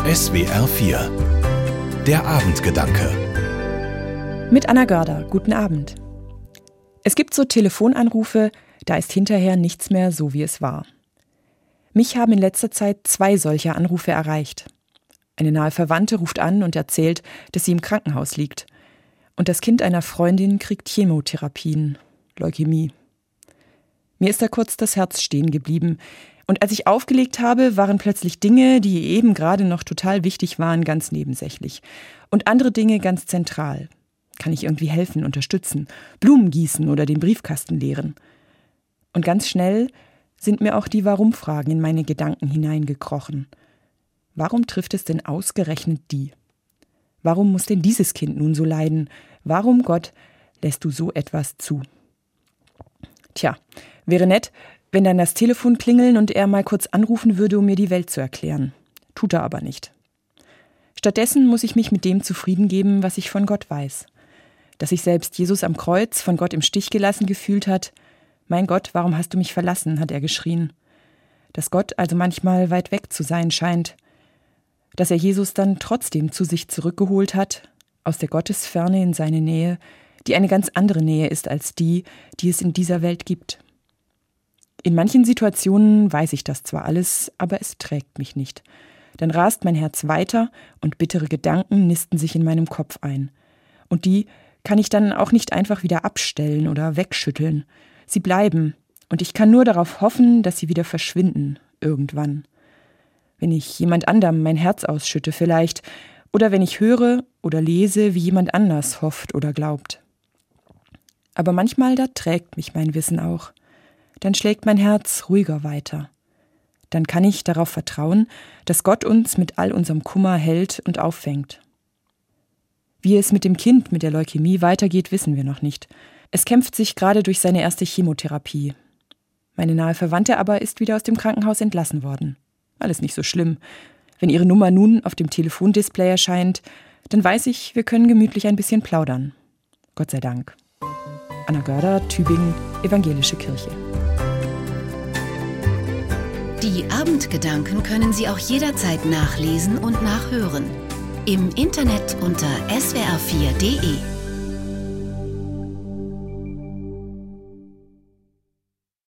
SWR 4 Der Abendgedanke Mit Anna Görder, guten Abend. Es gibt so Telefonanrufe, da ist hinterher nichts mehr so, wie es war. Mich haben in letzter Zeit 2 solcher Anrufe erreicht. Eine nahe Verwandte ruft an und erzählt, dass sie im Krankenhaus liegt. Und das Kind einer Freundin kriegt Chemotherapien, Leukämie. Mir ist da kurz das Herz stehen geblieben. Und als ich aufgelegt habe, waren plötzlich Dinge, die eben gerade noch total wichtig waren, ganz nebensächlich. Und andere Dinge ganz zentral. Kann ich irgendwie helfen, unterstützen, Blumen gießen oder den Briefkasten leeren? Und ganz schnell sind mir auch die Warum-Fragen in meine Gedanken hineingekrochen. Warum trifft es denn ausgerechnet die? Warum muss denn dieses Kind nun so leiden? Warum, Gott, lässt du so etwas zu? Tja, wäre nett, wenn dann das Telefon klingeln und er mal kurz anrufen würde, um mir die Welt zu erklären. Tut er aber nicht. Stattdessen muss ich mich mit dem zufrieden geben, was ich von Gott weiß. Dass sich selbst Jesus am Kreuz von Gott im Stich gelassen gefühlt hat. Mein Gott, warum hast du mich verlassen, hat er geschrien. Dass Gott also manchmal weit weg zu sein scheint. Dass er Jesus dann trotzdem zu sich zurückgeholt hat, aus der Gottesferne in seine Nähe, die eine ganz andere Nähe ist als die, die es in dieser Welt gibt. In manchen Situationen weiß ich das zwar alles, aber es trägt mich nicht. Dann rast mein Herz weiter und bittere Gedanken nisten sich in meinem Kopf ein. Und die kann ich dann auch nicht einfach wieder abstellen oder wegschütteln. Sie bleiben und ich kann nur darauf hoffen, dass sie wieder verschwinden, irgendwann. Wenn ich jemand anderem mein Herz ausschütte vielleicht, oder wenn ich höre oder lese, wie jemand anders hofft oder glaubt. Aber manchmal, da trägt mich mein Wissen auch. Dann schlägt mein Herz ruhiger weiter. Dann kann ich darauf vertrauen, dass Gott uns mit all unserem Kummer hält und auffängt. Wie es mit dem Kind mit der Leukämie weitergeht, wissen wir noch nicht. Es kämpft sich gerade durch seine erste Chemotherapie. Meine nahe Verwandte aber ist wieder aus dem Krankenhaus entlassen worden. Alles nicht so schlimm. Wenn ihre Nummer nun auf dem Telefondisplay erscheint, dann weiß ich, wir können gemütlich ein bisschen plaudern. Gott sei Dank. Anna Görder, Tübingen, Evangelische Kirche. Die Abendgedanken können Sie auch jederzeit nachlesen und nachhören. Im Internet unter swr4.de.